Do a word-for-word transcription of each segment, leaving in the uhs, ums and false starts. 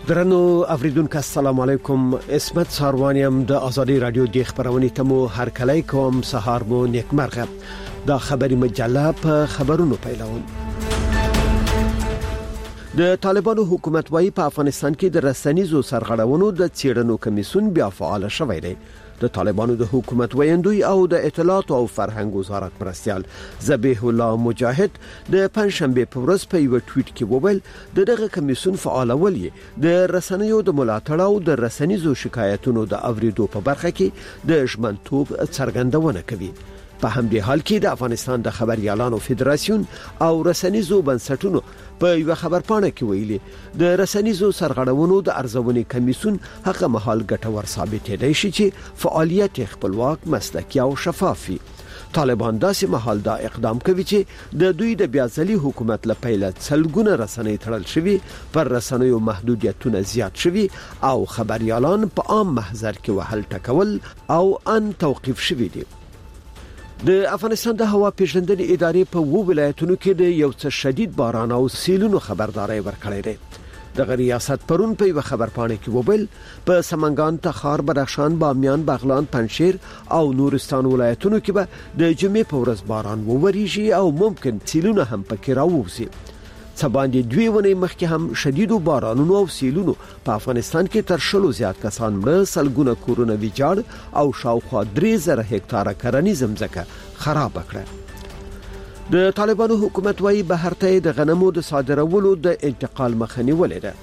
درنو اوریدونکو السلام علیکم. اسمت ساروانیم د ازادي رادیو د خبرونې تمو هر کله کوم سهار مو نیکمرغه. دا خبري مجله په خبرونو پیلوم. د طالبانو حکومت وايي په افغانستان کې د رسنیزو سرغړونو د څېړنو کمیسیون بیا فعال شوی دی. د طالبانو د حکومت ویندوی او د اطلاعات او فرهنګ وزارت مرستيال ذبیح الله مجاهد د پنځشنبه په ورځ په یو ټویټ کې وویل د دغه کمیسیون فعالول د رسنیو د ملاتړ او د رسنیزو شکایتونو د اوریدو په برخه کې د ژمنتوب څرګندونه کوي. په همدې حال کې د افغانستان د خبريالانو فدراسیون او رسنیزو بنسټونو په یو خبرپاڼه کې ویلي د رسنیزو سرغړونو د ارزونې کمیسیون هغه مهال ګټور ثابت دی چې فعالیت خپلواک، مسلکي او شفافي. طالبان داسې مهال دا اقدام کوي چې د دوی د بیازلي حکومت لپاره څلګونه رسنۍ تړل شوی، پر رسنیو محدودیتونه زیات شوی او خبريالان په عام محضر کې وهل ټکول او ان توقيف شوی دي. د افغانستان د هوا پیژندنې ادارې په وو ولایتونو کې د یو څه شدید باران او سیلونو خبرداري ورکړې ده. د ریاست پرون په یو خبرپاڼه کې وویل په سمنګان، تخار، بدخشان، بامیان، بغلان، پنجشیر او نورستان ولایتونو کې به د جمعې په ورځ باران ووريږي او ممکن سیلونه هم پکې راوځي. سباندې دوی ونې مخکې هم شدید بارانونو او سیلونو په افغانستان کې تر شلو زیات کسان مړه، سلګونه کورونه ویجاړ او شاوخوا درې زره هکتاره کرنیز ځمکه خراب کړه. د طالبانو حکومت وايي بهر ته د غنمو د صادرولو د انتقال مخه نیولې ده.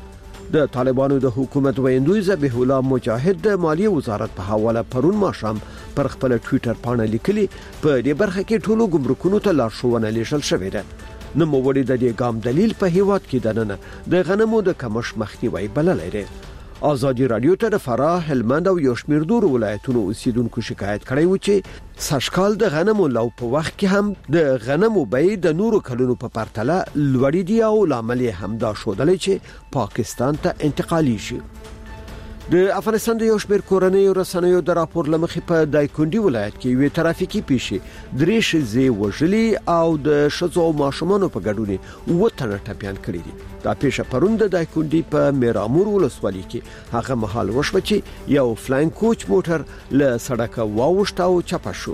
د طالبانو د حکومت ویندوی ذبیح الله مجاهد د مالیه وزارت په حواله پرون ماښام پر خپل ټوئیټر باندې لیکلي په دې برخه کې ټولو ګمرکونو ته لارښوونه لیږل شوې ده. نو موړي د دې ګام دلیل په هیواد کې دننه د غنمو د کمښت مخنیوي بللای دی. ازادي رادیو ته د فراه، هلمند او یو شمېر نور ولایتونو اوسیدونکو شکایت کړی و چې سږکال د غنمو لو په وخت کې هم د غنمو بیې د نورو کلونو په پرتله لوړې دي او لامل هم دا شودل چې پاکستان ته انتقالي شي. د افغانستان د یو شمېر کورنۍ رسنیو د راپور لمخې په دایکندي ولایت کې یو ترافیکي پیښې درې ښځې وژلې او د ښځو او ماشومانو په ګډون و تنه ټپيان کړي دي. دا پیښه پرون د دایکندي په میرامور ولسوالۍ کې هغه مهال وشوه چې یو فلاین کوچ موټر له سړک واوښت او چپه شو.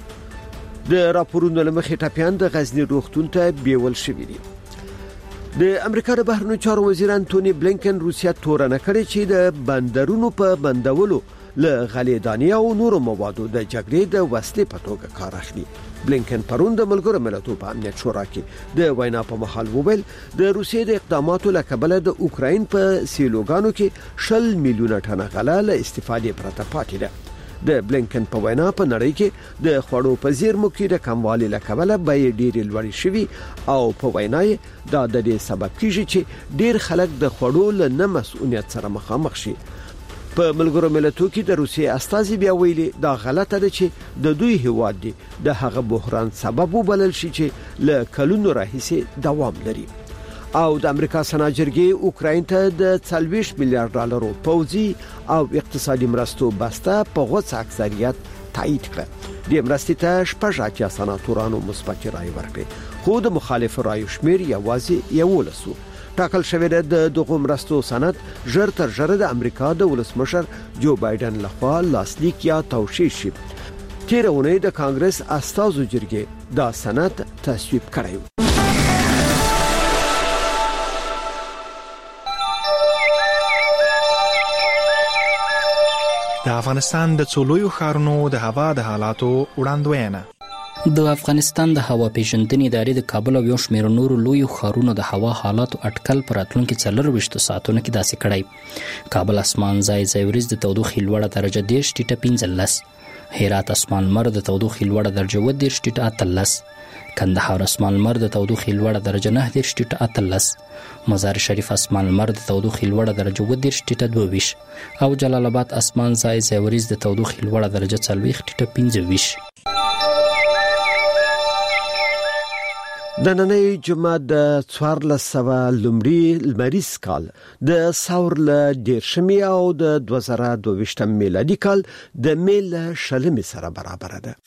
د راپورونو لمخې ټپيان د غزنی روغتون ته بیول شوي دي. د امریکا د بهرنیو چارو وزیر انټونی بلینکن روسیا تورنه کړې چې د بندرونو په بندولو له غلیدانی او نورو موادو د جګړې د وسلې په توګه کار اخلي. بلینکن پرون د ملګرو ملتونو په امنیت شورا کې د وینا په محل وویل د روسیې د اقداماتو له کبله د اوکراین په سیلوګانو کې شل میلیونه ټنه غله له استفادې پرته پاتې ده. د بلینکن په وینا په نړۍ کې د خوړو په زیرمو کې د کموالي له کبله بیې ډېرې لوړې شوي او په وینا یې دا د دې سبب کیږي چې ډېر خلک د خوړو له نه مسؤلیت سره مخامخ شي. په ملګرو ملتونو کې د روسیې استازي بیا ویلي دا غلطه ده چې د دوی هیواد دی د هغه بحران سبب وبلل شي چې له کلونو راهیسې دوام لري. او د امریکا سنا جرګې اوکراین ته د څلوېښت میلیارډ ډالرو پوځي او اقتصادي مرستو بسته په غوڅ اکثریت تایید کړه. د مرستې ته شپږ اتیا سناتورانو مثبت رائے ورکړه، خو د مخالف رائے شمیر یوازې یولسو. ټاکل شوی د دغه مرستو سند ژر تر ژره د امریکا د ولسمشر جو بایدن لخوا لاسلیک یا توشیح شي. تیر اونۍ د کانګرس استازو جرګې دا سند تصویب کړی. د افغانستان د څلورو ښارونو د هوا د حالاتو وړاندوینه. د افغانستان د هوا پیژندنې ادارې د کابل او یو شمېر نورو لویو ښارونو د هوا حالاتو اټکل پر راتلونکي څلرویشتو ساعتونو کې داسې کړی. کابل اسمان ځای ځای وریځ د تودوخې لوړه درجه دېرش ټیټه پنځلس، هرات اسمان لمر د تودوخې لوړه درجه اووه دېرش ټیټه اتلس، کندهار اسمان لمر د تودوخې لوړه درجه نهه دېرش ټیټه اتلس، مزار شریف اسمان لمر د تودوخې لوړه درجه اووه دېرش ټیټه دوه ویشت او جلال آباد اسمان ځای ځای وریځ د تودوخې لوړه درجه څلوېښت ټیټه پنځه ویشت. د نننۍ جمعه د څوارلس سوه لومړي لمریز کال د ثور له دېرشمې او د دوه زره دوه ویشتم میلادي کال د مې له شلمې سره برابر ده.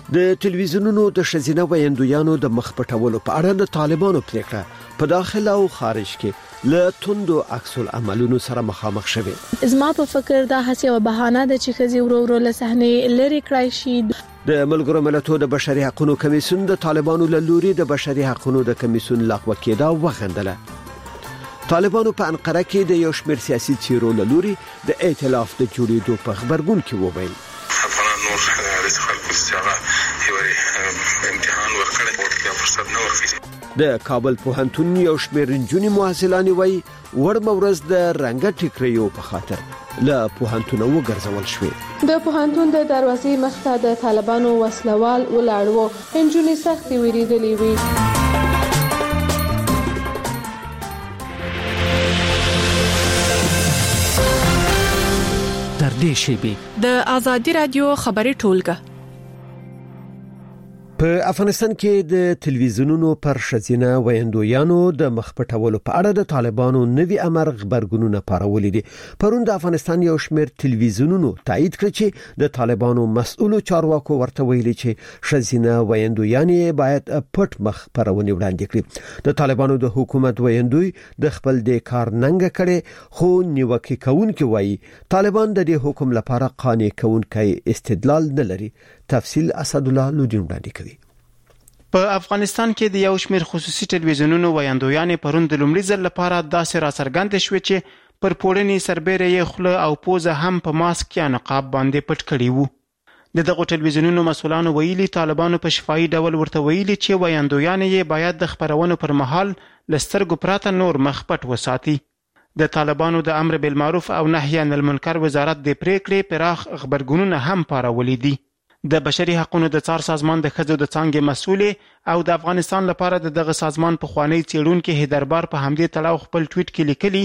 د ټلویزیونونو د ښځینه ویندویانو د مخ پټولو په اړه د طالبانو پریکړه په داخله او خارج کې له توندو عکس العملونو سره مخامخ شوه. زما په فکر دا هڅه او بهانه د چې خزي ورو ورو له صحنه لری کړای شي. د ملګرو ملتونو د بشري حقوقو کمیسیون د طالبانو له لوري د بشري حقوقو د کمیسیون لغوه کېدا وغندله. طالبانو په انقره کې د یو شمېر سیاسي چیرو له لوري د ائتلاف د جوړېدو په خبرګون کې وویل. افغان نور د خلکو ستغه یوري امتحان ورکړی او فرصت نه ورکړي. د کابل پوهنتون یو شمېر نجونې محصلانې وایي وړ مورز د رنګ ټیکریو په خاطر له پوهنتون وګرځول شوې. د پوهنتون د دروازې مخته د طالبانو وسلوال ولاړ وو. نجونې سخت ویریدلې وي. تر دې شیبې د آزادي رادیو خبري ټولګه. په افغانستان کې د ټلویزیونونو پر ښځینه ویندویانو د مخ پټولو په اړه د طالبانو نوي امر خبرګونونه پارولې دي. پرون د افغانستان یو شمېر ټلویزیونونو تایید کړ چې د طالبانو مسؤلو چارواکو ورته ویلي چې ښځینه ویندویانې باید پټ مخ پرونی وړاندې کړي. د طالبانو د حکومت ویندوی د خپل د کار ننګ کړي خو نیوکه کوونکي وایي طالبان د دې حکم لپاره قانع کوونکی استدلال نه لري. تفصیل اسد الله لودین وړاندې کوي. په افغانستان کې د یو شمېر خصوصي ټلویزیونونو ویاندویانې پرون د لومړي ځل لپاره داسې را څرګندې شوې چې پر پوړنې سربېره یې خوله او پوزه هم په ماسک یا نقاب باندې پټ کړي وو. د دغو ټلویزیونونو مسؤلانو ویلي طالبانو په شفاهي ډول ورته ویلي چې ویاندویانې یې باید د خبرونو پر مهال له سترګو پرته نور مخ پټ وساتي. د طالبانو د امر بالمعروف او نهي عن المنکر وزارت د پریکړې پراخ خبرګونونه هم پارولې دي. د بشري حقوقو د څار سازمان د ښځو د څانګې مسؤلې او د افغانستان لپاره د دغه سازمان په خوانی څېړونکو هیدربار په همدې تړاو خپل ټویټ کې لیکلي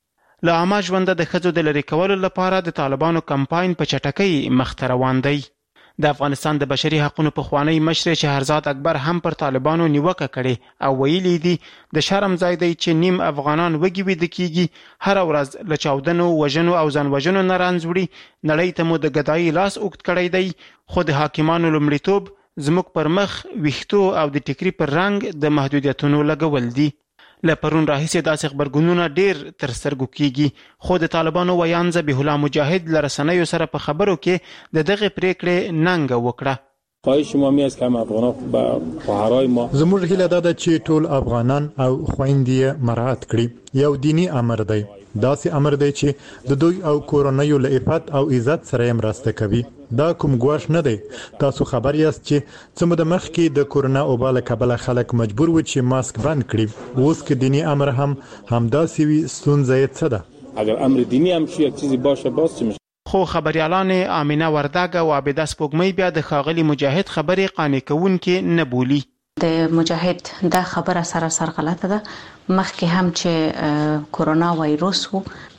له عامه ژوند د ښځو د لری کولو لپاره د طالبانو کمپاین په چټکۍ مخ ته روان دی. د افغانستان د بشري حقوقو په خوانی مشر شهرزاد اکبر هم پر طالبانو نیوکه کړي او ویلي دي د شرم ځای دی چې نیم افغانان وګي وید کیږي هر ورځ له چاودنو وژنو او ځان وژنو نه رانځوړي. نړۍ ته مو د ګدای لاس اوږد کړی دی خو د حاکمانو لومړیتوب زموږ پر مخ ویښتو او د ټیکري پر رنګ د محدودیتونو لګول دي. له پرون راهیسې داسې خبرګونونه ډیر تر سترګو کیږي خو د طالبانو ویان ذبیح الله مجاهد له رسنیو سره په خبرو کې د دغه پریکړې ننګه وکړه. خواهش ما می است که هم افغانان به خواهرای ما زموږ هیله ده چې ټول افغانان او خويندې مراعات کړي. یو دینی امر دی. داسې امر دی چې د دوی او کورنیو له عفت او عزت سره مرسته کوي. دا کوم ګواښ نه دی. تاسو خبر یاست چې څومره د مخ کې د کورونا وبا کبله خلک مجبور و چې ماسک بند کړي. اوس کې دینی امر هم همداسې وي ستونزه یې څه ده؟ اگر امر دینی هم شي یک چیزی باشه باز چی میشه؟ خو خبريالان امینه وردګ او عابده سپوږمۍ بیا د خاغلی مجاهد خبرې قانع کوونکې نه بولی. د مجاهد دا خبره سراسر غلطه ده. مخکې هم چې کورونا وایروس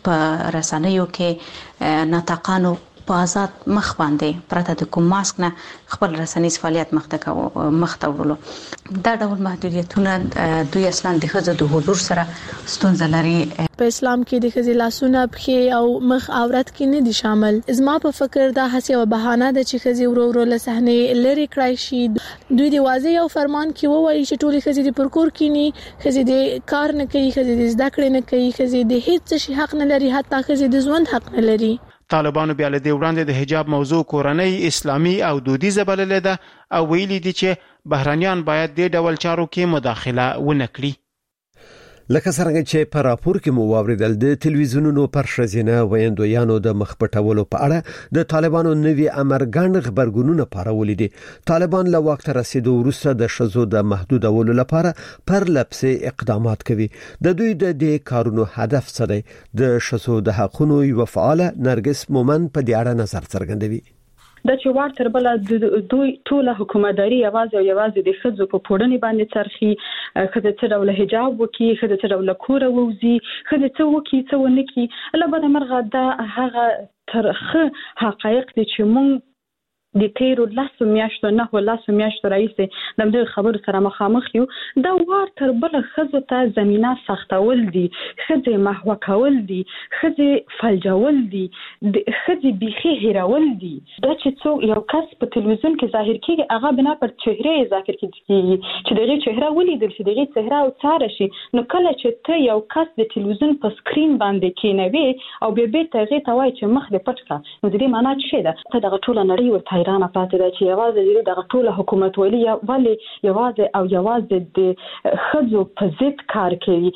په رسنیو کې ناطقانو په آزاد مخ باندې پرته د کوم ماسک نه خپل رسنیز فعالیت مخته مخته ورلو. دا ډول محدودیتونه دوی اصلا د ښځو د حضور سره ستونزه لري. په اسلام کې د ښځې لاسونه پښې او مخ عورت کې نه دي شامل. زما په فکر دا هڅه او بهانه ده چې ښځې ورو ورو له صحنه لری کړای شي. دوی د واضح او فرمان کې وایي چې ټول ښځې د پرکور کینی ښځې د کار نه کوي ښځې د زده کړې نه کوي ښځې د هیڅ شي حق نه لري حتی ښځې د ژوند حق نه لري. طالبانو بیا له دې وړاندې د حجاب موضوع کورنۍ اسلامي او دودیزه بللې ده او ویلي دي چې بهرانيان باید د ډول چارو کې مداخله ونه کړي. لکه څنګه چې په راپور کې مو واوریدل د ټلویزیونونو پر ښځینه ویندویانو د مخ پټولو په اړه د طالبانو نوي امر ګڼ خبرګونونه پارولې دي. طالبان له وخت رسیدو وروسته د ښځو د محدودولو لپاره پر لپسې اقدامات کوي. د دوی د دې کارونو هدف څه دی؟ د ښځو د حقوقو یو فعال نرګس مومن په دې اړه نظر څرګندوي. د چوار تر بل دوی ټول حکومتداري یوازې او یوازې د ښځو په پوړنې باندې څرخي. ښځه څه ډول حجاب وکي، ښځه څه ډول کور ووزي، ښځه څه وکي څه ونه کی. الله بده مرغه دا هغه ترخه حقایق دي چې مونږ د تیرو لاسو میاشتو نه هو لاسو میاشتو رئیس د دې خبرو سره مخامخ یو دا وار تر بل خزو ته زمينه سختول دي خزه محو کول دي خزه فلجول دي خزه بيخي هیرول دي دا چې څو یو کس په تلویزیون کې ظاهر کیږي هغه بنا پر چهره ذکر کیږي چې دغه چهره ولیدل شي دغه چهره او څار شي نو کله چې ته یو کس د تلویزیون په سکرین باندې کینوي او به به ته غوي چې مخ دې پټ کا نو دې معنا څه ده ته دغه ټول نړۍ ورته حیران پاتې ده چې یوازې دغه ټول حکومت ولی ولی یوازې او یوازې د خځو په ضد کار کوي.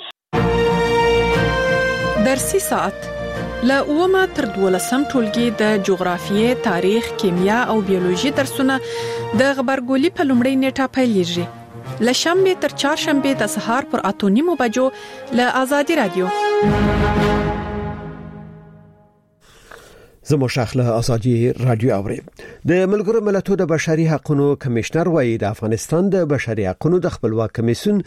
درسي ساعت له اومه تر دولسم ټولګي د جغرافیې، تاریخ، کیمیا او بیولوژي درسونه د خبرګولي په لومړۍ نیټه پیلېږي. له شنبه تر چهارشنبه د سهار پر اته نیمو بجو له آزادي رادیو. زمو شاخله ازادي رادیو اوري. د ملګرو ملتونو د بشري حقوقو کمشنر وایي د افغانستان د بشري حقوقو د خپلواک کمیسیون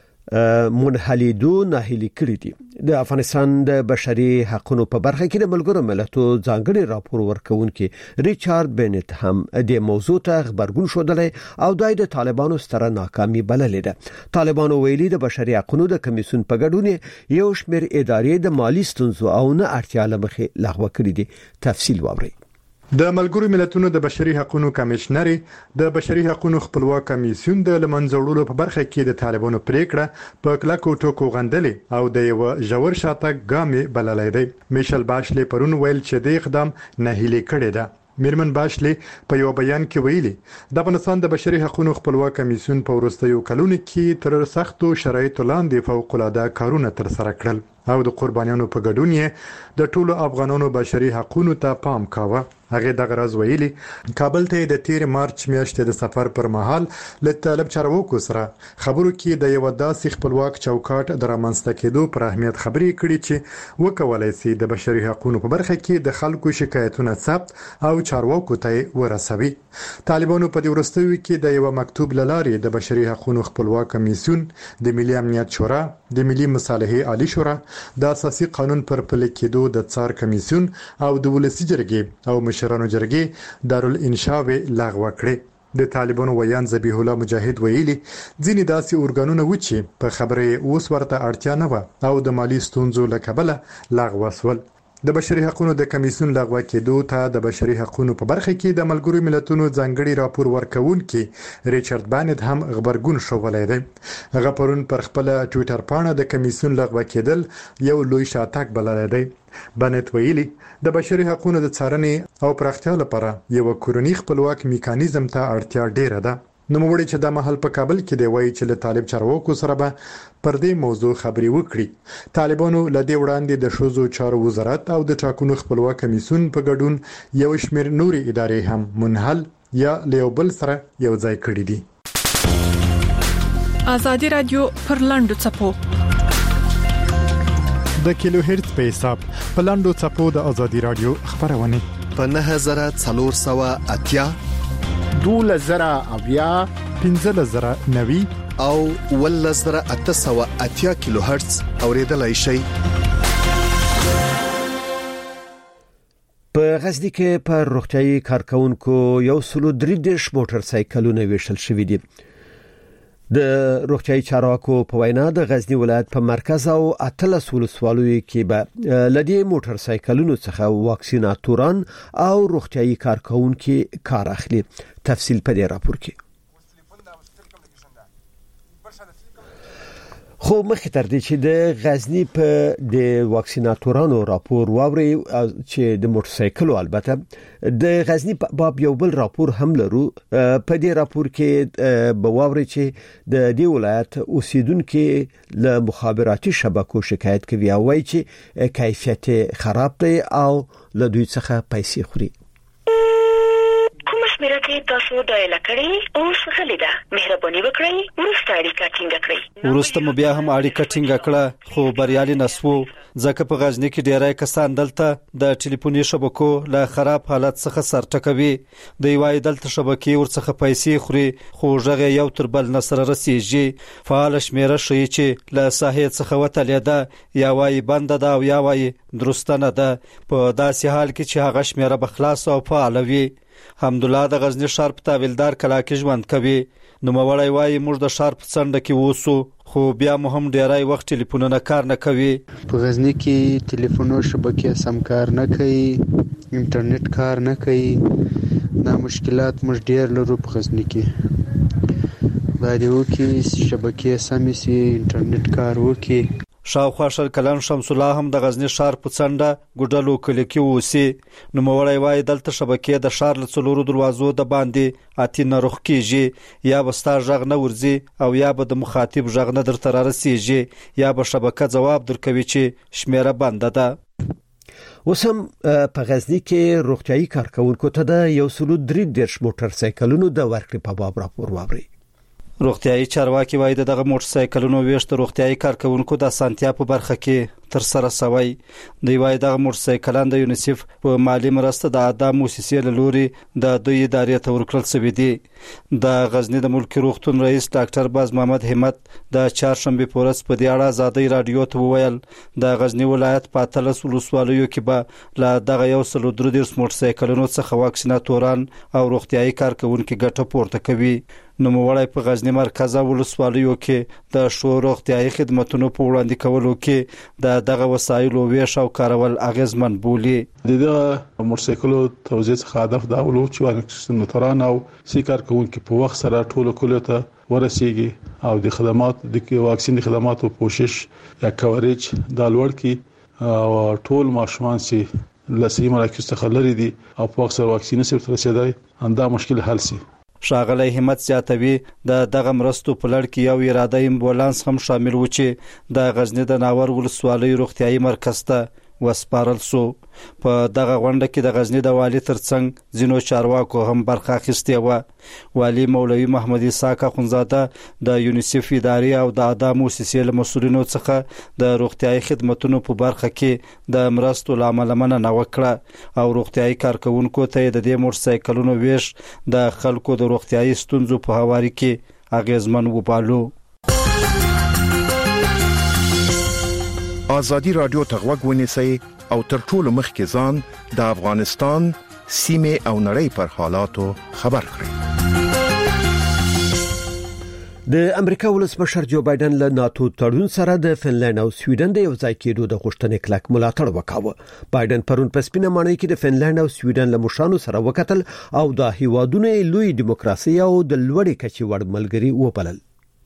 منحلیدو ناهیلي کړی دي. د افغانستان د بشري حقوقو په برخه کې د ملګرو ملتونو ځانګړي راپور ورکونکي ریچارډ بنت هم د موضوع ته خبرګون شودلی او دای د طالبانو ستره ناکامي بللې ده. طالبانو ویلي د بشري حقوقو د کمیسیون په ګډون یو شمېر ادارې د مالی ستونزو او نه اړتیا لمخې لغوه کړې دي. تفصیل واورئ. د ملګرو ملتونو د بشري حقوقو کمشنر د بشري حقوقو خپلواک کمیسیون د لمنځوړلو په برخه کې د طالبانو پریکړه په کلکو ټکو غندلې او د یو ژور شاتګ ګامې بللې ده. میشل باشلی پرون ویل چې د اقدام ناهیلي کړي ده. میرمن باشلی په یو بیان کې ویلي د افغانستان د بشري حقوقو خپلواک کمیسیون په وروستیو کلونو کې تر سختو شرایطو لاندې فوق العاده کارونه تر سره کړل او د قربانیانو په ګډون یې د ټولو افغانانو بشري حقوقو ته پام کاوه. هغه د غرض ویلي کابل ته د تیر مارچ میاشتې د سفر پر مهال له طالب چارواکو سره خبرو کې د یو داسې خپلواک چوکاټ درامنځته کېدو پر اهمیت خبرې کړې چې وکولای شي د بشري حقوقو په برخه کې د خلکو شکایتونه ثبت او چارواکو ته ورسوي. طالبانو په دې وروستیو کې د یو مکتوب لارې د بشري حقوقو خپلواک کمیسیون د ملي امنیت شورا د ملي مصالحې عالی شورا د اساسي قانون پر پلي کېدو د څار کمیسیون او د ولسی جرګې او مشرانو جرګې دارالانشاء لغوه کړې. د طالبانو ویان ذبیح الله مجاهد ویلي ځینې داسې اورګانونه و چې په خبره اوس ورته اړتیا نه و او د مالی ستونزو له کبله لغوه شول. د بشري حقوقو د کمیسیون لغوه کېدو ته د بشري حقوقو په برخه کې د ملګرو ملتونو ځانګړي راپور ورکونکي ریچارډ بانت هم خبرګون شوولای دی. هغه پرون پر خپل ټوئیټر پاڼه د کمیسیون لغوه کېدل یو لوی شاتګ بللی دی. بانت ویلي د بشري حقوقو د څارنې او پراختیا لپاره یو کورنی خپلواک میکانیزم ته اړتیا ډیره ده. نو موږ چې د محل په کابل کې دی وایي چې له طالب چارواکو سره به پر دې موضوع خبري وکړي. طالبانو له دې وړاندې د شوزو چارو وزارت او د ټاکنو خپلواک کمیسیون په ګډون یو شمېر نوري ادارې هم منحل یا لیوبل سره یو ځای کړی دي. آزادي رادیو پر لاندو چپو د کیلو هرتز په حساب په لاندو چپو د آزادي رادیو خبرونه په نه هزار څلور سوه اتیا دوله زره اویا پنځه زره نوي او ول زره اته سوه اتیا کیلو هرتز اوریدلای شي. په غزنی کې پر روغتيایي کارکونکو یو سلو درې دیش موټر سایکلونه ویشل شوې دي. د روغتيایي چارواکو په وینا د غزنی ولایت په مرکز او اتلس ولسوالۍ کې به لدی موټر سایکلونو څخه واکسیناتوران او روغتيایي کارکونکو کار اخلي. تفصیل په دې راپور کې. خو مخکې تر دې چې د غزنی په د واکسیناتورانو راپور واوري چې د موټر سایکلو البته د غزنی په باب یو بل راپور هم لرو. په دې راپور کې به واوري چې د دې ولایت اوسیدونکو له مخابراتي شبکو شکایت کوي او وايي چې کیفیت خراب دی او له دوی څخه پیسې خوري. میرا کې تاسو ډایل کړئ او څه لیدا مهرباني وکړئ ورسته اړیکه ټینګ کړئ. ورسته مو بیا هم اړیکه ټینګ کړه خو بریالي نسو ځکه په غزنی کې ډیرای کسان دلته د ټلیفوني شبکو له خراب حالت څخه سرټکوي. د یوای دلته شبکې ورڅخه پیسې خوري خو ژغه یو تر بل نصر رسیږي. فعال شمیره شي چې له ساحې څخه وتلې ده یا وای بند ده او یا وای درستنه ده. په داسې حال کې چې هغه شمیره بخلاص او فعال وي حمدالله د غزنی ښار په تاویلدار کلا کې ژوند کوي. نوموړی وایي موږ د ښار په څنډه کې اوسو خو بیا مو هم ډیری وخت ټلیفونونه کار نه کوي. په غزنی کې ټلیفونو شبکې سم کار نه کوي، انټرنیټ کار نه کوي. دا مشکلات موږ ډیر لرو په غزنی کې. باید وکړي شبکې سمې سي، انټرنیټ کار وکړي. شاوخوا شل کلن شمس الله هم د غزنی ښار په څنډه ګډلو کلی کې اوسي. نوموړی وایي دلته شبکې د ښار له څلورو دروازو د باندې اتینه رخ کیږي، یا به ستا غږ نه ورځي او یا به د مخاطب غږ نه درته رارسیږي، یا به شبکه ځواب درکوي چې شمیره بنده ده. اوس هم په غزنی کې روغتیايي کارکونکو ته د یو سلو درې دېرش موټر سایکلونو د ورکړې په باب راپور واوري. روغتیايي چارواکي وایي دغه موټر سایکلونو ویشت روغتیايي کارکونکو د اسانتیا په برخه کې تر سره شوی. دوی وایي دغه موټر سایکلان د یونیسف په مالی مرسته د اعداد موسسې له لوري د دوی ادارې ته ورکړل شوي دي. د غزنی د ملکي روغتون رئیس ډاکټر باز محمد همت د چهارشنبې په ورځ په دې اړه ازادۍ راډیو ته وویل د غزنی ولایت په اتلس ولسوالیو کې به له دغه یو سلو درې دېرش موټر سایکلونو څخه واکسیناتوران او روغتیايي کارکونکي ګټه پورته کوي. نوموړی په غزنی مرکزه ولسوالیو کې د شو روغتیايي خدماتو په وړاندې کولو کې د دغه وسایلو ویش او کارول اغیزمن بولي. د موټرسایکلو توزیع څخه هدف دا ولو چې واکسیناتوران او سی کارکونکي په وخت سره ټولو کلیو ته ورسیږي او د خدمات د واکسین خدماتو کوشش یا کوریج د لوړ کې او ټول ماشومان سي لسی مراکز څخه لري دي او په وخت سره واکسین سره رسیدای انده مشکل حل سي. ښاغلی همت زیاتوي د دغه مرستو په لړ کې یو اراده امبولانس هم شامل و چې د غزنی د ناور ولسوالۍ روغتیايي مرکز ته وسپارل شو. په دغه غونډه کې د غزنی د والي ترڅنګ ځینو چارواکو هم برخه اخیستې وه. والي مولوي محمد اسحاق اخونزاده د یونیسف ادارې او د اعداد موسسې له مسؤلینو څخه د روغتیايي خدماتو په برخه کې د مرستو له امله مننه وکړه او روغتیايي کارکونکو ته د دې موټر سایکلونو ویش د خلکو د روغتیايي ستونزو په هواري کې اغیزمن وبالو. آزادی رادیو ته غوږ ونیسئ او تر ټولو مخکې ځان د افغانستان سیمه او نړۍ پر حالاتو خبر کړئ. د امریکا ولسمشر جو بایدن له ناتو تړون سره د فنلند او سویډن د یو ځای کېدو د غوښتنې کلک ملاتړ وکاوه. بایدن پرون په سپینه ماڼۍ کې د فنلند او سویډن له مشرانو سره وکتل او د هیوادونو لوی دیموکراسي او د لوړې کچې وړ ملګري وبلل.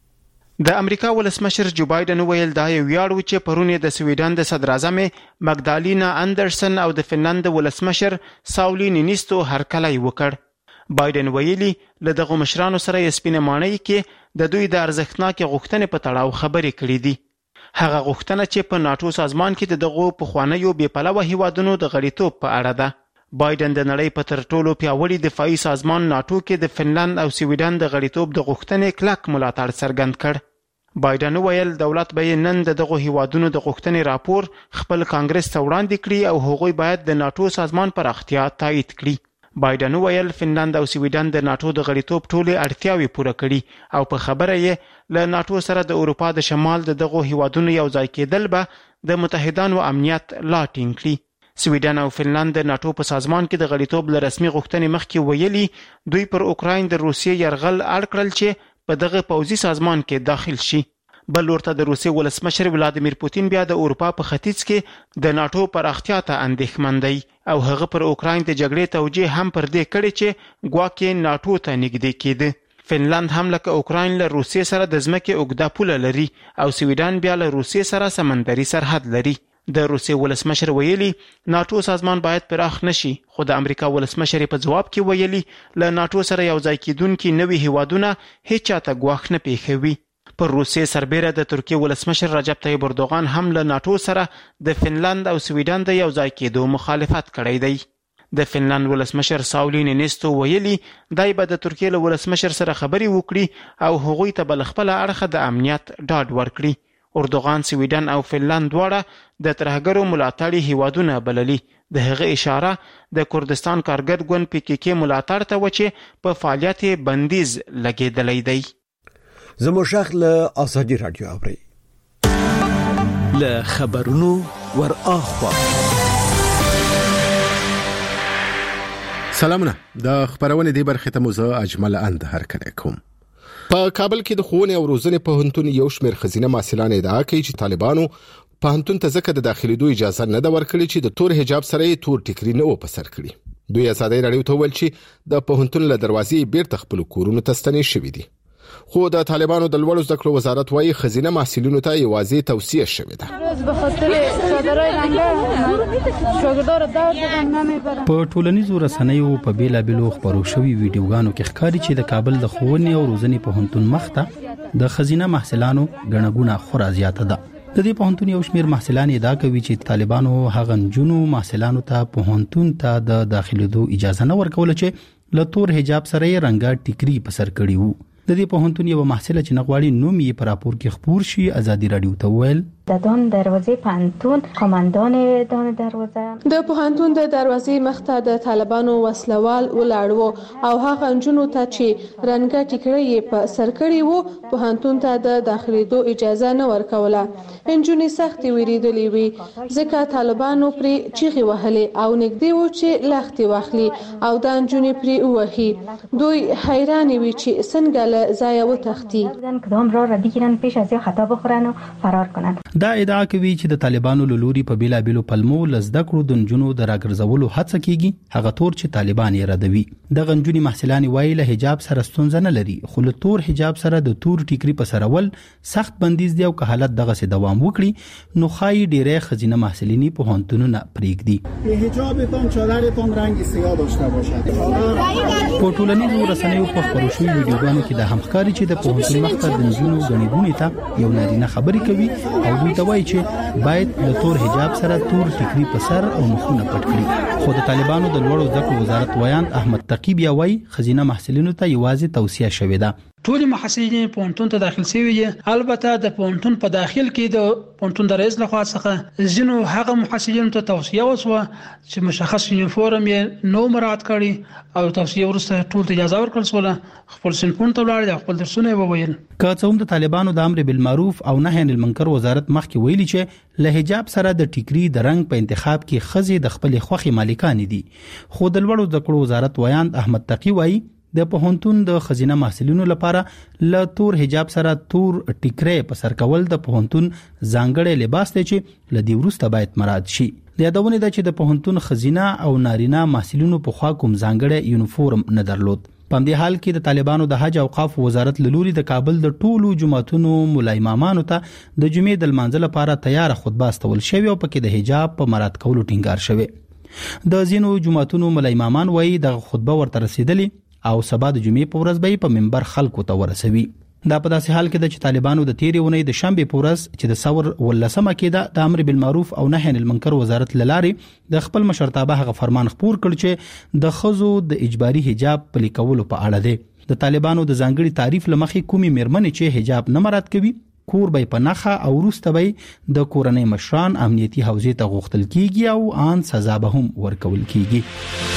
د امریکا ولسمشر جو بایدن ویل دا یو ویاړ و چې پرون د سویډن د صدر اعظم مګدالینا اندرسن او د فنلند ولسمشر ساولی نینیستو هرکلی وکړ. بایدن ویلي له دغه مشرانو سره یې سپینه ماڼۍ کې د دوی د ارزښتناکې غوښتنې په تړاو خبرې کړې دي. هغه غوښتنه چې په ناتو سازمان کې د دغو پخوانیو بې پلوه هیوادونو د غړیتوب په اړه ده. بایدن د نړۍ په تر ټولو پیاوړي دفاعي سازمان ناتو کې د فنلند او سویډن د غړیتوب د غوښتنې کلک ملاتړ څرګند کړ. بایدن ویل دولت به نن د دغه هیوادونو د غوښتنې راپور خپل کانګرس ته وړاندې کړي او هغوی باید د ناتو سازمان پر اړتیا تایید کړي. بایدن ویل فنلند او سویډن د ناتو د غړیتوب ټولې اړتیاوې پوره کړي او په خبره یې له ناتو سره د اروپا د شمال د دغه هیوادونو یو ځای کېدل به د متحدانو امنیت لا ټینګ کړي. سویډن او فنلند د ناتو په سازمان کې د غړیتوب له رسمي غوښتنې مخکې ویلي دوی پر اوکراین د روسیې یرغل اړ کړل چې په دغه پوځي سازمان کې داخل شي. بل ورته د روسیې ولسمشر ولادیمیر پوتین بیا د اروپا په ختیځ کې د ناتو پر اړتیا ته اندېښمن دی او هغه پر اوکراین د جګړې توجیه هم پر دې کړی چې ګواکې ناتو ته نږدې کېده. فنلند هم لکه اوکراین له روسیې سره د ځمکې اوږده پوله لري او سویډن بیا له روسیې سره سمندري سرحد لري. د روسیې ولسمشر ویلي ناتو سازمان باید پراخ نشي، خو د امریکا ولسمشر په جواب کې ویلي له ناتو سره یو ځای کېدونکي نوي هیوادونه هیڅ چاته ګواښ نه پیښوي. پر روسیې سربیره د ترکیې ولسمشر رجب طیب اردوغان هم له ناتو سره د فنلند او سویډن د یو ځای کېدو مخالفت کړی دی. د فنلند ولسمشر ساولی نینیستو ویلي دای به د ترکیې له ولسمشر سره خبرې وکړي او هغوی ته بل خپل اړخه د امنیت ډاډ ورکړي. اردوغان سویډن او فنلند دواړه د ترهګرو ملاتړي هیوادونه بللي. د هغه اشاره د کردستان کارګر ګوند پی کې کې ملاتړ ته و چې په فعالیت بندیز لګیدلی دی. زموږ شیخ له آزادی رادیو اوري له خبرونو ور اخوا سلامونه د خبرونه دی برخه ته موزه اجمل اند هر کړه کوم. په کابل کې د ښوونې او روزنې پوهنتون یو شمېر خزینه محصلان ادعا کوي چې طالبانو پوهنتون ته ځکه د داخليدو اجازه نه ده ورکړې چې د تور حجاب سره یې تور ټیکری نه و په سر کړی. دوی ازادي راډیو ته ویل چې د پوهنتون له دروازې بیرته خپل کورونو ته ستنې شوې دي. خو د طالبانو د لوړو زده کړو وزارت وايي خزینه محصلینو ته یوازې توصیه شوې ده. په ټولنیزو رسنیو په بیلابلو خبرو شوی ویډیوګانو کې ښکاري چې د کابل د ښوونې او روزنې پوهنتون مخته د خزینه محصلانو غنغونه خورا زیاته ده. د دې پوهنتون یو شمېر محصلان ادعا کوي چې طالبانو هغه جنو محصلانو ته پوهنتون ته د داخليدو اجازه نه ورکول چې له تور حجاب سره یې رنګه ټیکری په سر کړی وو. د دې پوهنتون یو محصله چې نغواړي نوم یې پر راپور کې خبر شي ازادي رادیو ته ویل د دون دروازې پوهنتون قوماندان دون دروازه د پوهنتون د دروازې مخته د طالبانو وسلوال ولاړ وو او هغه انجونو ته چې رنګه ټیکری په سر کړی وو پوهنتون ته د داخليدو اجازه نه ورکوله. انجونې سخت ویریدلې وي ځکه طالبانو پرې چیغې وهلې او نږدې وو چې لختي واخلي او د انجونې پرې وهي. دوی حیران وي چې څنګه له ځای وتښتي کدام را ردیږي پیش از خطا بخورن و فرار کنن. دا ادعا کوي چې د طالبانو لوري په بیلابلو پلمو لزده کړو د جنونو د راګرځولو هڅه کیږي هغه تور چې طالبان یې ردوي. د غنجونی محصلان وایي له حجاب سره ستونزه نه لري خو له تور حجاب سره د تور ټیکری په سرول سخت بندیز دی او که حالت دغه سي دوام وکړي نو خای ډیره خزینه محصلینی په هانتونونه پریږدي. حجابتون چادرتون رنگ سیاه داشته باشد. په ټولنیزو رسنیو په خبرو شوی ویډیوګانو کې د همکاري چې د پوهنتون مخته د جنونو غنیدونی ته یو نارینه خبرې کوي او دوی ته وایي چې باید له تور حجاب سره تور ټیکری په سر او مخونه پټ کړي. خو د طالبانو د لوړو زده کړو وزارت ویاند احمد تقی بیا وایي خزینه محصلینو ته یوازې توصیه شوې ده. ټول محصلین پونتون ته داخل شوي دي. البته د پونتون په داخل کې د پونتون د رئیس لخوا څخه ځینو هغه محصلین ته توصیه وشوه چې مشخص یونیفورم یې نو مراعات کړي او توصیه ورسته ټول ته اجازه ورکړل شوه خپل سنپون ته ولاړ دي خپل درسونه وویل. که څوم د طالبانو د امر بالمعروف او نهي عن المنکر وزارت مخکې ویلي چې له حجاب سره د ټیکری د رنگ په انتخاب کې خزي د خپل خوخي مالکان دي. خو د لوړو زده کړو وزارت ویاند احمد تقی وایي د پوهنتون د خزینه محصلینو لپاره ل تور حجاب سره تور ټیکری په سر کول د پوهنتون ځانګړی لباس دی چې لدی ورسته باید مراعات شي. د یادونه ده چې د پوهنتون خزینه او نارینه محصلینو په خوا کوم ځانګړی یونیفورم نه درلود. په دې حال کې د طالبانو د حج او اوقاف وزارت لوري د کابل د ټولو جمعتونو مولای امامانو ته د جمعې د لمانځه لپاره تیار خطبه استول شوی او پکې د حجاب په مراعات کولو ټینګار شوی. د زینو جمعتونو مولای امامان وایي د خطبه ورته رسیدلې او سبا د جمعې په ورځ به په منبر خلکو ته ورسوي. دا په داسې حال کې د چې طالبانو د تیرې ونې د شنبه په ورځ چې د ثور ولسمه کې د امر بالمعروف او نهي عن المنکر وزارت لارې د خپل مشرتابه هغه فرمان خپور کړ چې د خزو د اجباري حجاب پلي کولو په اړه دی. د طالبانو د ځانګړي تعریف لمخې کومي مېرمنې چې حجاب نه مراعات کوي کور به په نخه او روسته به د کورنۍ مشران امنیتي حوزې ته غوښتل کیږي او ان سزا به هم ورکول کیږي.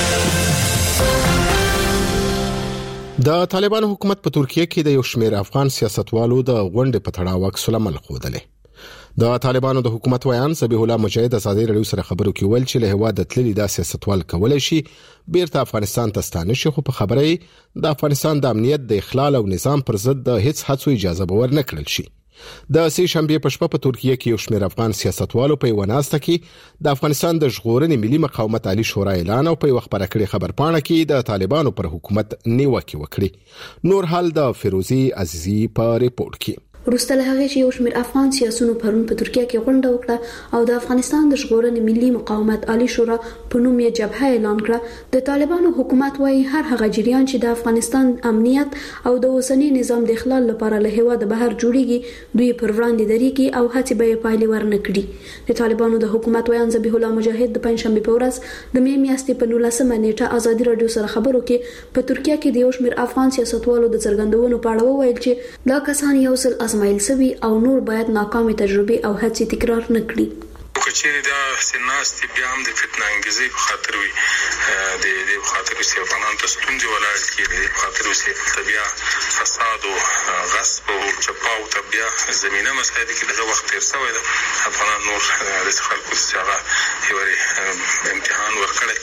د طالبانو حکومت په ترکیه کې د یو شمېر افغان سیاستوالو د غونډې په تړاو عکس العمل ښودلې. د طالبانو د حکومت ویان ذبیح الله مجاهد ازادي رادیو سره خبرو کې ویل چې له هوا د تللی د سیاستوال کولای شي بیرته افغانستان ته ستانه شي خو په خبرې د افغانستان د امنیت د اخلال او نظام پر ضد د هیڅ هڅو اجازه به ورنه کړل شي. د سې شنبه په شپه په ترکیه کې یو شمېر افغان سیاستوالو په وناسته کې د افغانستان د ژغورنې ملي مقاومت عالی شورا اعلان او په وخت پر کړي خبرپاڼه کې د طالبانو پر حکومت نیوکه وکړي. نور حال د فیروزی عزیزی په ریپورت کې. وروسته له هغې چې یو شمېر افغان سیاسونو پرون په ترکیه کې غونډه وکړه او د افغانستان د ژغورنې ملي مقاومت عالی شورا په نوم یې جبهه اعلان کړه. د طالبانو حکومت وايي هر هغه جریان چې د افغانستان امنیت او د اوسنی نظام د اخلال لپاره له هیواده بهر جوړیږي دوی پر وړاندې درېږي او هڅې به یې پایلې ورنه کړي. د طالبانو د حکومت ویان ذبیح الله مجاهد د پنځشنبه په ورځ د مې میاشتې په نولسمه نیټه ازادي رادیو سره خبرو کې په ترکیه کې د یو شمېر افغان سیاستوالو د څرګندونو په اړه وویل چې دا کسان یو ځل ازمایل شوي او نور باید ناکامه تجربه او هڅې تکرار نه کړي. کچېری دا سناست بیا هم د فتنه انګیزي په خاطر وي د دې په خاطر چې افغانان ته ستونزې ولاړ کړي په خاطر چې بیا فساد او غصب او چپاو ته بیا زمينه مسایل کې دغه وخت تیر شوی ده افغانان نور د خلکو څخه یو امتحان ورکړي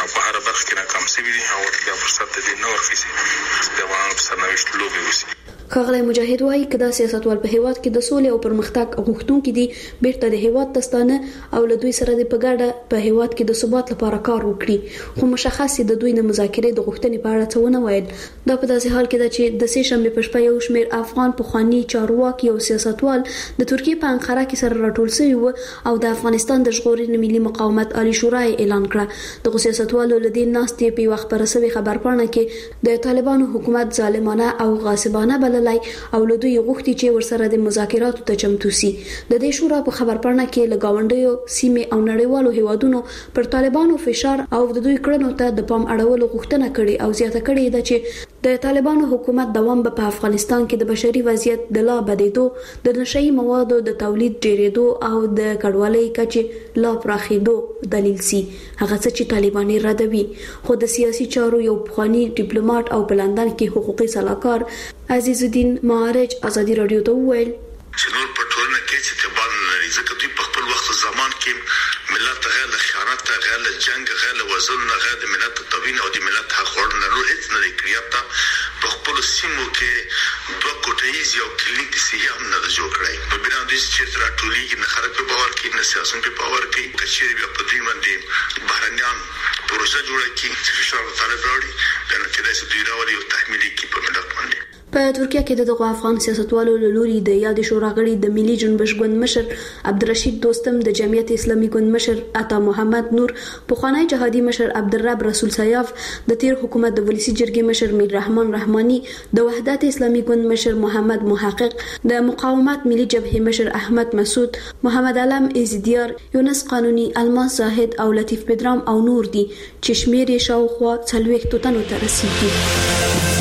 په هر برخه کې ناکام شوي دي او ورته فرصت دې نه ورکړي چې د افغانانو په سرنوشت لوبې وشي. ښاغلی مجاهد وایي که دا سیاستوال په هیواد کې د سولې او پرمختګ غوښتونکي دي بیرته د هیواد تستانه او له دوی سره د پګړه په هیواد کې د ثبات لپاره کار وکړي، خو مشخص د دوی نه مذاکرې د غوښتنې په اړه څه ونه ویل. دا په داسې حال کې ده چې د سې شنبې په شپه یو شمېر افغان پخواني چارواکي او سیاستوال د ترکیې په انقره کې سره راټول شوي وو او د افغانستان د ژغورنې ملي مقاومت عالی شورا اعلان کړه. دغه سیاستوالو له دې ناستې په وخت پر سوي خبرپاڼه کې د طالبانو حکومت ظالمانه او غاصبانه بللای او له دوی غوښتي چې ورسره د مذاکراتو ته چمتو سي. د دې شورا په خبرپاڼه کې له گاونډیو سیمې او نړیوالو هیوادونو پر طالبانو فشار او د دوی کړنو ته د پام اړولو غوښتنه کړې او زیاته کړې ده چې د طالبانو حکومت دوام په افغانستان کې د بشري وضعیت د لا بدیدو، د نشئی موادو د تولید ډیرېدو او د کډوالۍ کچې لا پراخېدو دلیل سي. هغه څه چې طالبان ردوي. خو د سیاسي چارو یو پخوانی ډیپلوماټ او په لندن کې حقوقي صلاحکار عزیز الدین معارج ازادي رادیو ته وویل چې نور په ټولنه کې چې تبان لري ځکه دوی په خپل وخت زمان کې ملت غیر خیانت غیر جنگ غیر وزن غیر ملت توین او د ملت حق ورنه نور هیڅ نه کړی. په خپل سیمو کې دوه کوټیز یو کلینیک سیام نه جوړ کړی. په بنا د چې تر ټولي نه خلک په باور کې نه سیاست په باور کې کچېری بیا په دې باندې بهرنیان پروژه جوړه کی چې فشار طالب راوړي دا نه کېدای چې دوی راوړي او تحمیلي کی په ملت باندې. په ترکیه کې د افغان سیاستوالو له لوري د یاد شورا غړي د ملي جنبش ګوند مشر عبدالرشید دوستم، د جمعیت اسلامي ګوند مشر عطا محمد نور، پخوانی جهادي مشر عبدالرب رسول سیاف، د تیر حکومت د ولسی جرګې مشر میر رحمان رحماني، د وحدت اسلامي ګوند مشر محمد محقق، د مقاومت ملي جبهه مشر احمد مسعود، محمد علم ازدیار، یونس قانوني، الماس زاهد او لطیف بدرام او نور دي چې شمیر یې شاوخوا څلوېښتو تنو ته رسیدي.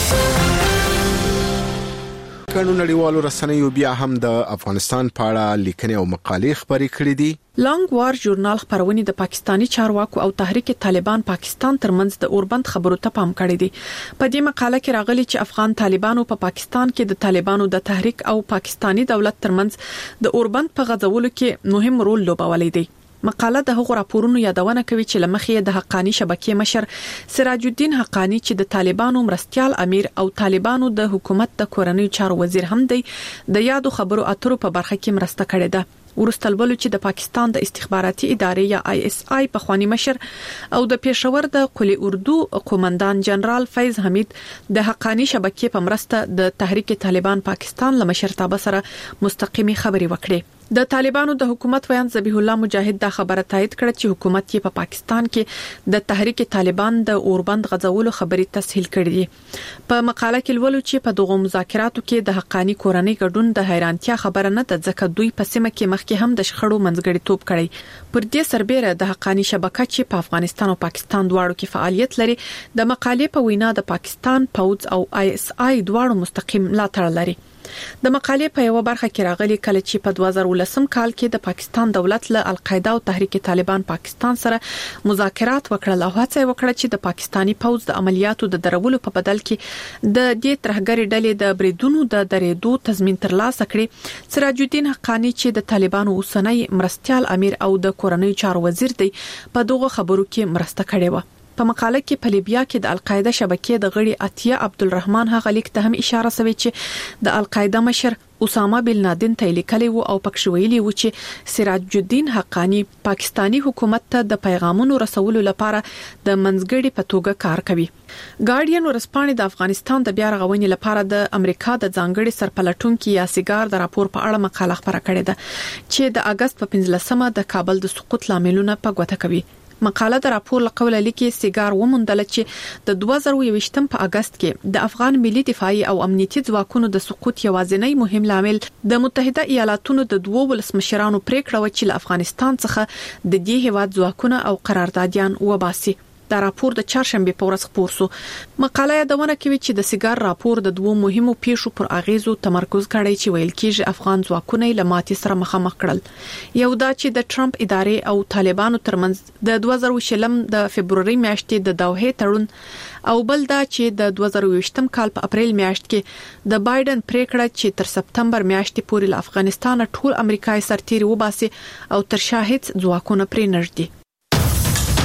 کانو نړیوالو رسنیو بیا هم د افغانستان په اړه لیکنې او مقالې خبرې کړې دي. لانګ وار ژورنال خبرونه د پاکستانی چارواکو او تحریک طالبان پاکستان ترمنځ د اوربند خبرو ته پام کړی دی. په دې مقاله کې راغلي چې افغان طالبانو په پا پاکستان کې د طالبانو د تحریک او پاکستانی دولت ترمنځ د اوربند په غځولو کې مهم رول لوبولی دی. مقاله د هغو راپورونو یادونه کوي چې لمخې د حقانی شبکې مشر سراج الدین حقانی چې د طالبانو مرستيال امیر او طالبانو د حکومت د کورنۍ چارو وزیر هم دی د یادو خبرو اترو په برخه کې مرسته کړې ده. ورستلولو چې د پاکستان د استخباراتي ادارې یا آی اس آی په خواني مشر او د پېښور د قلی اردو قومندان جنرال فیض حمید د حقانی شبکې په مرسته د تحریک طالبان پاکستان لمشرتابه سره مستقيمي خبري وکړي. د طالبانو د حکومت ویان ذبیح الله مجاهد دا خبره تایید کړه چې حکومت یې په پا پاکستان کې د تحریک طالبان د اوربند غځولو خبري تسهیل کړې دي. په مقاله کې ولولو چې په دغه مذاکراتو کې د حقانی کورنۍ ګډون د حیرانتیا خبره نه ده ځکه دوی په سیمه کې مخکې هم د شخړو منځګړیتوب کړی. پر دې سربېره د حقانی شبکه چې په افغانستان او پاکستان دواړو کې فعالیت لري د مقالې په وینا د پاکستان پوز او آی اس آی دواړو مستقیم ملاتړ لري. د مقالې په یو برخه کې راغلي کله چې په دوه زره ولسم کال کې د پاکستان دولت له القاعده او تحریک طالبان پاکستان سره مذاکرات وکړل او هڅه وکړه چې د پاکستانی پوز د عملیاتو د درولو په بدل کې د دې ترهګری ډلې د بریدونو د درېدو تضمین ترلاسه کړي. سراج الدین حقانی چې د طالبانو اوسنۍ مرستيال امیر او د کورنۍ چارو وزیر دی په دغه خبرو کې مرسته کړې و. په مقاله کې په لیبیا کې د القاعده شبکې د غړي عطیه عبدالرحمن هغه لیک ته هم اشاره شوی چې د القاعده مشر اسامه بن لادن ته لیکلی وو او پکښ ویلي وو چې سراج الدین حقانی پاکستانی حکومت ته د پیغامونو رسولو لپاره د منځګړي په توګه کار کوي. ګارډین ورسپانې د افغانستان د بیا رغونې لپاره د امریکا د ځانګړي سرپلټونکو یا سیګار د راپور په اړه مقاله خبره کړې ده چې د اگست په پنځلسمه د کابل د سقوط لاملونه په ګوته کوي. مقاله د راپور لقوله لیکي سیګار ومندل چې د دوه زره یوویشتم په اگست کې د افغان ملي دفاعي او امنیتي ځواکونو د سقوط یوازینی مهم لامل د متحده ایالاتونو د دوه ولسمشرانو پریکړه و چې له افغانستان څخه د دې هیواد ځواکونه او قراردادیان وباسي. دا راپور د چهارشنبه په ورځ خپور شو. مقاله یادونه کوي چې د سیګار راپور د دوه مهمو پیښو پر اغیزو تمرکز کړی چې ویل کېږي افغان ځواکونه له ماتې سره مخامخ کړل. یو دا چې د ټرمپ ادارې او طالبانو ترمنځ د دوه زره شلم د فبرवरी میاشتې د دوحې تړون او بل دا چې د دوه زره یوویشتم کال په اپریل میاشت کې د بایدن پریکړه چې تر سپتمبر میاشتې پورې له افغانستان ټول امریکایي سرتیري وباسي او تر شاهد ځواکونه پرې نږدې.